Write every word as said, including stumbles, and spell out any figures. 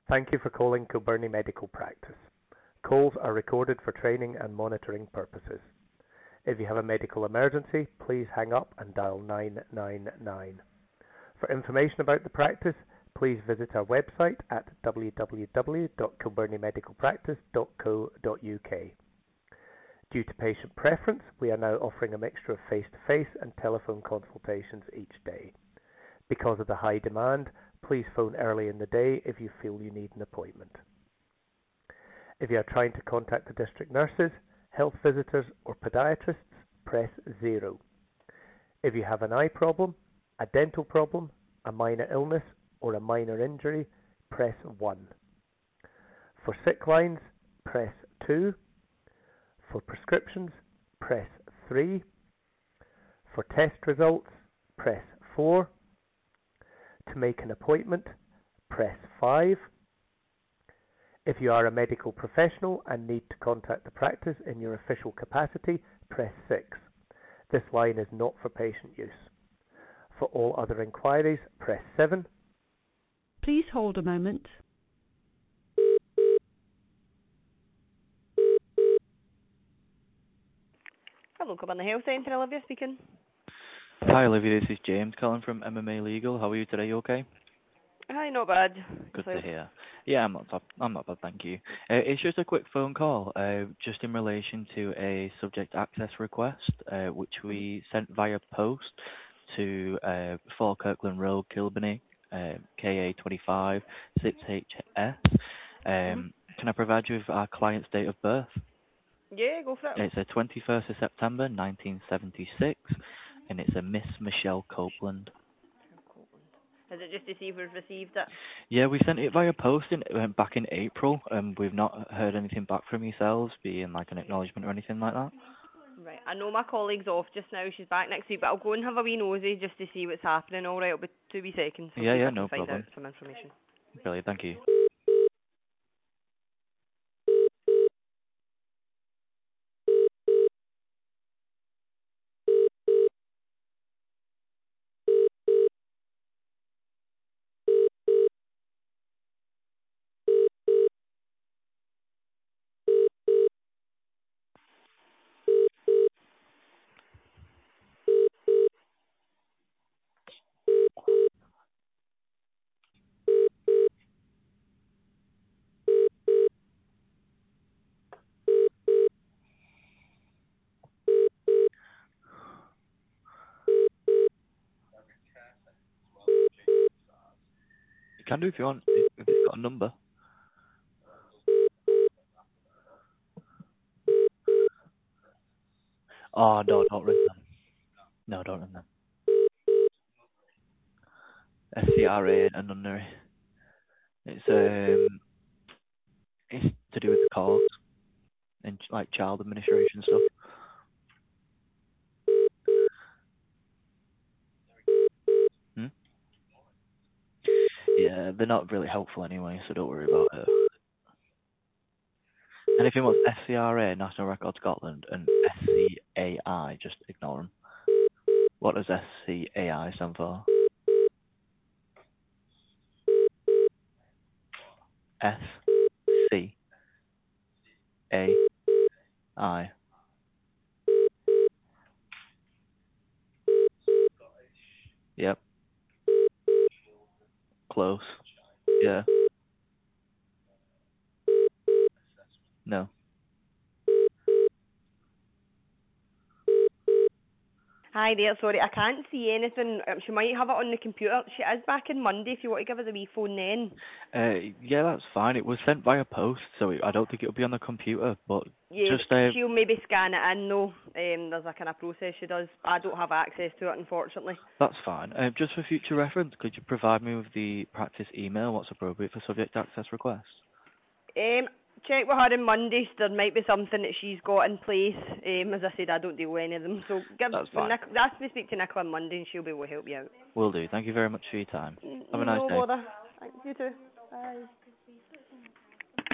Thank you for calling Kilbirnie Medical Practice. Calls are recorded for training and monitoring purposes. If you have a medical emergency, please hang up and dial nine nine nine. For information about the practice, please visit our website at w w w dot kilbirnie medical practice dot co dot u k. Due to patient preference, we are now offering a mixture of face-to-face and telephone consultations each day. Because of the high demand, please phone early in the day if you feel you need an appointment. If you are trying to contact the district nurses, health visitors or podiatrists, press zero. If you have an eye problem, a dental problem, a minor illness or a minor injury, press one. For sick lines, press two. For prescriptions, press three. For test results, press four. To make an appointment, press five. If you are a medical professional and need to contact the practice in your official capacity, press six. This line is not for patient use. For all other inquiries, press seven. Please hold a moment. Hello, Kilbirnie Health Centre, Olivia speaking. Hi Olivia, this is James calling from M M A Legal. How are you today? You okay? Hi, not bad. Good to hear. Yeah, I'm not. I'm not bad, thank you. Uh, it's just a quick phone call, uh, just in relation to a subject access request, uh, which we sent via post to uh, four Kirkland Road, Kilbirnie, uh, K A twenty-five six H S. Um, mm-hmm. Can I provide you with our client's date of birth? Yeah, go for it. It's the twenty-first of September, nineteen seventy-six, and it's a Miss Michelle Copeland. Is it just to see if we've received it? Yeah, we sent it via post in, um, back in April, and we've not heard anything back from yourselves, being like an acknowledgement or anything like that. Right, I know my colleague's off just now, she's back next week, but I'll go and have a wee nosy just to see what's happening. Alright, it'll be two wee seconds. So yeah, yeah, I no can find problem. out some information. Brilliant, thank you. You can do if you want, if it's got a number. Oh, no, don't ring them. No, don't ring them. S C R A and nunnery. It's, um, it's to do with the court and, like, child administration stuff. Hmm? Yeah, they're not really helpful anyway, so don't worry about it. And if you want S C R A, National Record Scotland, and S C A I, just ignore them. What does S C A I stand for? S C A I. Yep. Close. Yeah. No. Hi there, sorry, I can't see anything. Um, she might have it on the computer. She is back on Monday if you want to give us a wee phone then. Uh, yeah, that's fine. It was sent via post, so it, I don't think it'll be on the computer, but yeah, just... Uh, she'll maybe scan it in though. Um, there's a kind of process she does. I don't have access to it, unfortunately. That's fine. Uh, just for future reference, could you provide me with the practice email, what's appropriate for subject access requests? Um, check with her on Monday. There might be something that she's got in place. Um, as I said, I don't deal with any of them. So give, That's fine. Nic- ask me to speak to Nicola on Monday and she'll be able to help you out. Will do. Thank you very much for your time. Have a nice no day. bother. Thanks, you too. Bye.